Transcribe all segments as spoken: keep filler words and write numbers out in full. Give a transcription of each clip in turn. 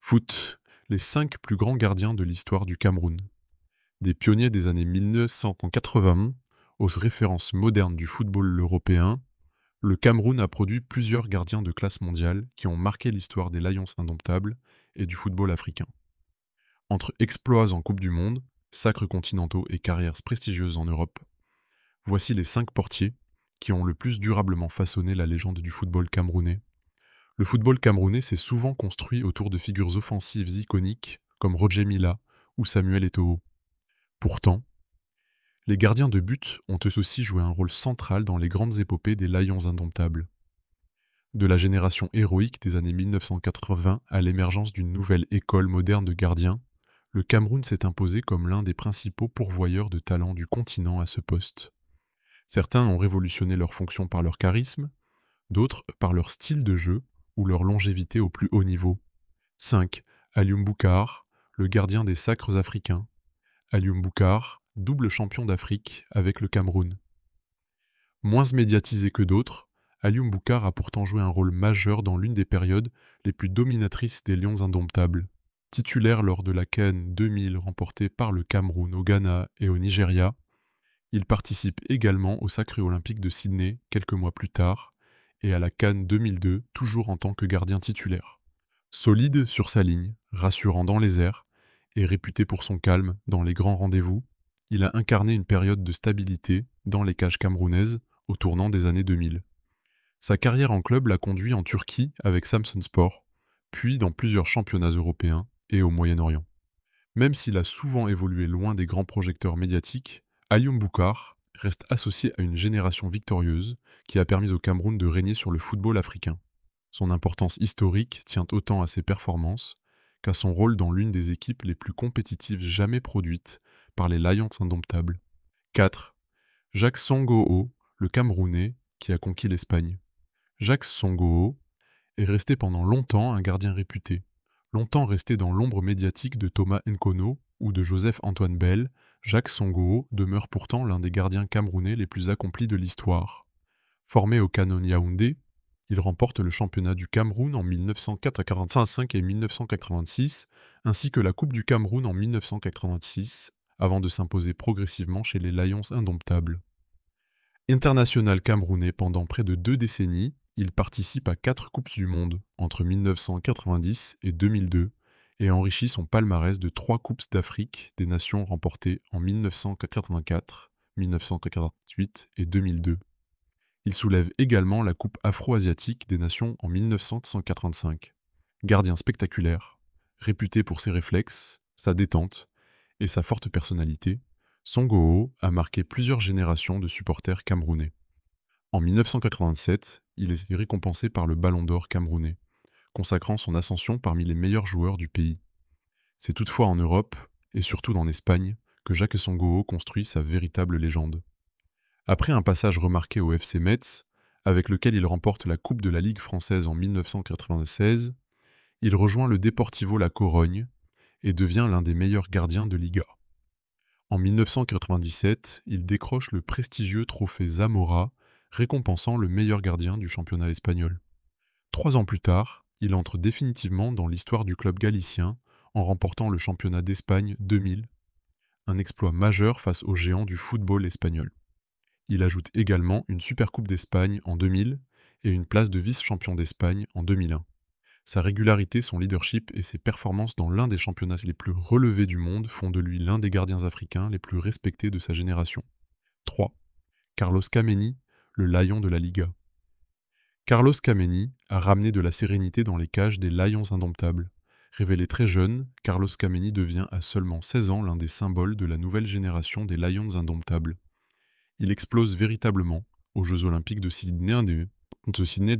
Foot, les cinq plus grands gardiens de l'histoire du Cameroun. Des pionniers des années mille neuf cent quatre-vingt aux références modernes du football européen, le Cameroun a produit plusieurs gardiens de classe mondiale qui ont marqué l'histoire des Lions indomptables et du football africain. Entre exploits en Coupe du Monde, sacres continentaux et carrières prestigieuses en Europe, voici les cinq portiers qui ont le plus durablement façonné la légende du football camerounais. Le football camerounais s'est souvent construit autour de figures offensives iconiques comme Roger Mila ou Samuel Eto'o. Pourtant, les gardiens de but ont eux aussi joué un rôle central dans les grandes épopées des Lions indomptables. De la génération héroïque des années mille neuf cent quatre-vingts à l'émergence d'une nouvelle école moderne de gardiens, le Cameroun s'est imposé comme l'un des principaux pourvoyeurs de talents du continent à ce poste. Certains ont révolutionné leur fonction par leur charisme, d'autres par leur style de jeu ou leur longévité au plus haut niveau. cinq. Alioune Boucar, le gardien des sacres africains. Alioune Boucar, double champion d'Afrique avec le Cameroun. Moins médiatisé que d'autres, Alioune Boucar a pourtant joué un rôle majeur dans l'une des périodes les plus dominatrices des Lions indomptables. Titulaire lors de la CAN deux mille remportée par le Cameroun au Ghana et au Nigeria, il participe également au Sacré olympique de Sydney quelques mois plus tard et à la CAN deux mille deux toujours en tant que gardien titulaire. Solide sur sa ligne, rassurant dans les airs et réputé pour son calme dans les grands rendez-vous, il a incarné une période de stabilité dans les cages camerounaises au tournant des années deux mille. Sa carrière en club l'a conduit en Turquie avec Samsunspor, puis dans plusieurs championnats européens et au Moyen-Orient. Même s'il a souvent évolué loin des grands projecteurs médiatiques, Alioune Boucar reste associé à une génération victorieuse qui a permis au Cameroun de régner sur le football africain. Son importance historique tient autant à ses performances qu'à son rôle dans l'une des équipes les plus compétitives jamais produites par les Lions indomptables. quatre. Jacques Songoo, le Camerounais qui a conquis l'Espagne. Jacques Songoo est resté pendant longtemps un gardien réputé. Longtemps resté dans l'ombre médiatique de Thomas Nkono ou de Joseph-Antoine Bell, Jacques Songoo demeure pourtant l'un des gardiens camerounais les plus accomplis de l'histoire. Formé au Canon Yaoundé, il remporte le championnat du Cameroun en mille neuf cent quatre-vingt-cinq et mille neuf cent quatre-vingt-six, ainsi que la Coupe du Cameroun en mille neuf cent quatre-vingt-six, avant de s'imposer progressivement chez les Lions indomptables. International camerounais pendant près de deux décennies, il participe à quatre Coupes du Monde entre mille neuf cent quatre-vingt-dix et deux mille deux et enrichit son palmarès de trois Coupes d'Afrique des Nations remportées en mille neuf cent quatre-vingt-quatre, mille neuf cent quatre-vingt-huit et deux mille deux. Il soulève également la Coupe afro-asiatique des Nations en mille neuf cent quatre-vingt-cinq. Gardien spectaculaire, réputé pour ses réflexes, sa détente et sa forte personnalité, Songoo a marqué plusieurs générations de supporters camerounais. En mille neuf cent quatre-vingt-sept, il est récompensé par le Ballon d'Or camerounais, consacrant son ascension parmi les meilleurs joueurs du pays. C'est toutefois en Europe, et surtout en Espagne, que Jacques Songoo construit sa véritable légende. Après un passage remarqué au F C Metz, avec lequel il remporte la Coupe de la Ligue française en mille neuf cent quatre-vingt-seize, il rejoint le Deportivo La Corogne et devient l'un des meilleurs gardiens de Liga. En mille neuf cent quatre-vingt-dix-sept, il décroche le prestigieux trophée Zamora, récompensant le meilleur gardien du championnat espagnol. Trois ans plus tard, il entre définitivement dans l'histoire du club galicien en remportant le championnat d'Espagne deux mille, un exploit majeur face aux géants du football espagnol. Il ajoute également une Supercoupe d'Espagne en deux mille et une place de vice-champion d'Espagne en deux mille un. Sa régularité, son leadership et ses performances dans l'un des championnats les plus relevés du monde font de lui l'un des gardiens africains les plus respectés de sa génération. trois. Carlos Kameni, le Lion de la Liga. Carlos Kameni a ramené de la sérénité dans les cages des Lions indomptables. Révélé très jeune, Carlos Kameni devient à seulement seize ans l'un des symboles de la nouvelle génération des Lions indomptables. Il explose véritablement aux Jeux Olympiques de Sydney, de Sydney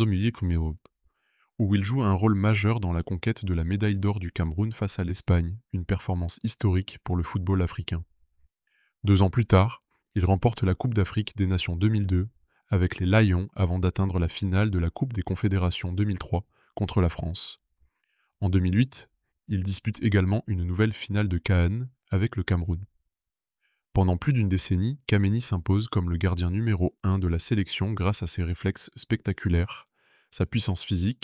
où il joue un rôle majeur dans la conquête de la médaille d'or du Cameroun face à l'Espagne, une performance historique pour le football africain. Deux ans plus tard, il remporte la Coupe d'Afrique des Nations deux mille deux avec les Lions avant d'atteindre la finale de la Coupe des Confédérations deux mille trois contre la France. En deux mille huit, il dispute également une nouvelle finale de CAN avec le Cameroun. Pendant plus d'une décennie, Kameni s'impose comme le gardien numéro un de la sélection grâce à ses réflexes spectaculaires, sa puissance physique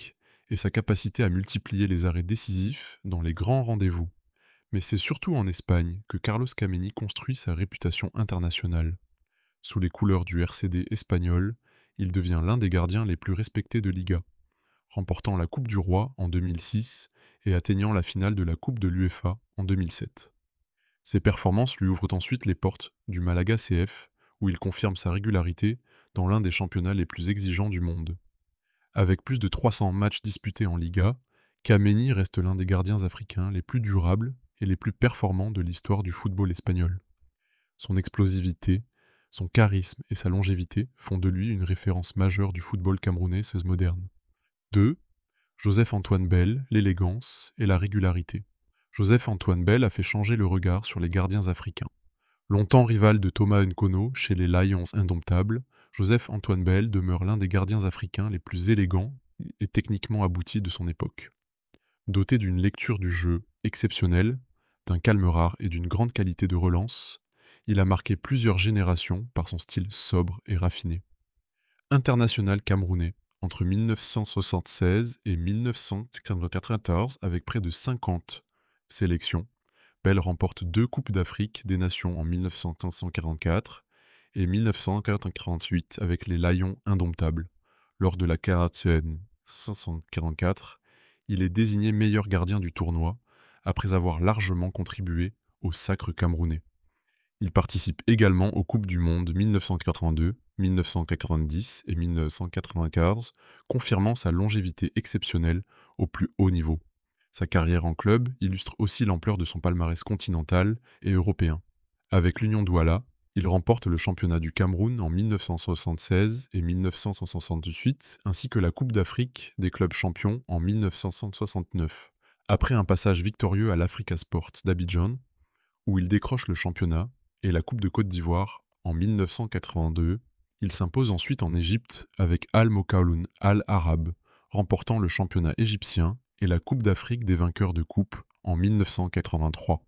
et sa capacité à multiplier les arrêts décisifs dans les grands rendez-vous. Mais c'est surtout en Espagne que Carlos Kameni construit sa réputation internationale. Sous les couleurs du R C D espagnol, il devient l'un des gardiens les plus respectés de Liga, remportant la Coupe du Roi en deux mille six et atteignant la finale de la Coupe de l'UEFA en deux mille sept. Ses performances lui ouvrent ensuite les portes du Malaga C F, où il confirme sa régularité dans l'un des championnats les plus exigeants du monde. Avec plus de trois cents matchs disputés en Liga, Kameni reste l'un des gardiens africains les plus durables et les plus performants de l'histoire du football espagnol. Son explosivité, son charisme et sa longévité font de lui une référence majeure du football camerounais moderne. deux. Joseph-Antoine Bell, l'élégance et la régularité. Joseph-Antoine Bell a fait changer le regard sur les gardiens africains. Longtemps rival de Thomas Nkono chez les Lions indomptables, Joseph-Antoine Bell demeure l'un des gardiens africains les plus élégants et techniquement aboutis de son époque. Doté d'une lecture du jeu exceptionnelle, d'un calme rare et d'une grande qualité de relance, il a marqué plusieurs générations par son style sobre et raffiné. International camerounais, entre mille neuf cent soixante-seize et mille neuf cent quatre-vingt-quatorze avec près de cinquante sélections, Bell remporte deux Coupes d'Afrique des Nations en mille neuf cent quarante-quatre et mille neuf cent quarante-huit avec les Lions indomptables. Lors de la cinq cent quarante-quatre, il est désigné meilleur gardien du tournoi, après avoir largement contribué au sacre camerounais. Il participe également aux Coupes du Monde mille neuf cent quatre-vingt-deux, mille neuf cent quatre-vingt-dix et mille neuf cent quatre-vingt-quinze, confirmant sa longévité exceptionnelle au plus haut niveau. Sa carrière en club illustre aussi l'ampleur de son palmarès continental et européen. Avec l'Union Douala, il remporte le championnat du Cameroun en mille neuf cent soixante-seize et mille neuf cent soixante-dix-huit, ainsi que la Coupe d'Afrique des clubs champions en mille neuf cent soixante-neuf. Après un passage victorieux à l'Africa Sports d'Abidjan, où il décroche le championnat, et la Coupe de Côte d'Ivoire en mille neuf cent quatre-vingt-deux, il s'impose ensuite en Égypte avec Al Mokawloun Al Arab, remportant le championnat égyptien et la Coupe d'Afrique des vainqueurs de coupe en mille neuf cent quatre-vingt-trois.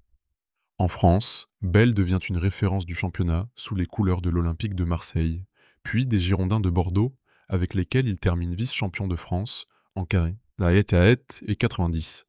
En France, Bell devient une référence du championnat sous les couleurs de l'Olympique de Marseille, puis des Girondins de Bordeaux, avec lesquels il termine vice-champion de France en quatre-vingt-dix et quatre-vingt-dix.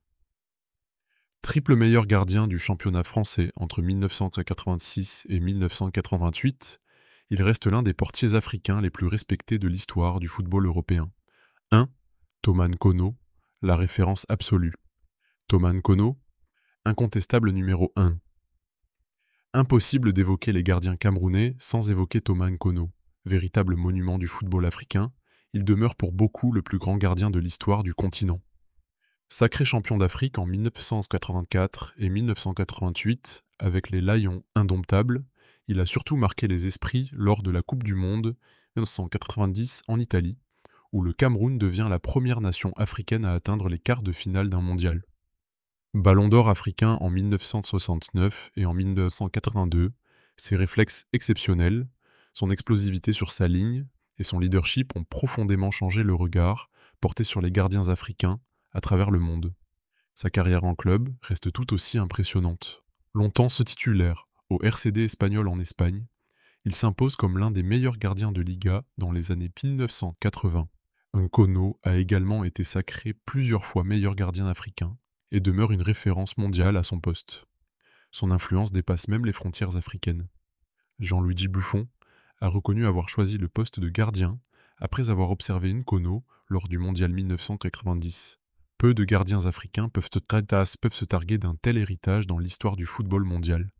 Triple meilleur gardien du championnat français entre mille neuf cent quatre-vingt-six et mille neuf cent quatre-vingt-huit, il reste l'un des portiers africains les plus respectés de l'histoire du football européen. un. Thomas Nkono, la référence absolue. Thomas Nkono, incontestable numéro un. Impossible d'évoquer les gardiens camerounais sans évoquer Thomas Nkono. Véritable monument du football africain, il demeure pour beaucoup le plus grand gardien de l'histoire du continent. Sacré champion d'Afrique en mille neuf cent quatre-vingt-quatre et mille neuf cent quatre-vingt-huit avec les Lions indomptables, il a surtout marqué les esprits lors de la Coupe du Monde mille neuf cent quatre-vingt-dix en Italie, où le Cameroun devient la première nation africaine à atteindre les quarts de finale d'un mondial. Ballon d'or africain en mille neuf cent soixante-neuf et en mille neuf cent quatre-vingt-deux, ses réflexes exceptionnels, son explosivité sur sa ligne et son leadership ont profondément changé le regard porté sur les gardiens africains à travers le monde. Sa carrière en club reste tout aussi impressionnante. Longtemps ce titulaire au R C D espagnol en Espagne, il s'impose comme l'un des meilleurs gardiens de Liga dans les années mille neuf cent quatre-vingts. Nkono a également été sacré plusieurs fois meilleur gardien africain et demeure une référence mondiale à son poste. Son influence dépasse même les frontières africaines. Gianluigi Buffon a reconnu avoir choisi le poste de gardien après avoir observé Nkono lors du mondial mille neuf cent quatre-vingt-dix. Peu de gardiens africains peuvent, peuvent se targuer d'un tel héritage dans l'histoire du football mondial.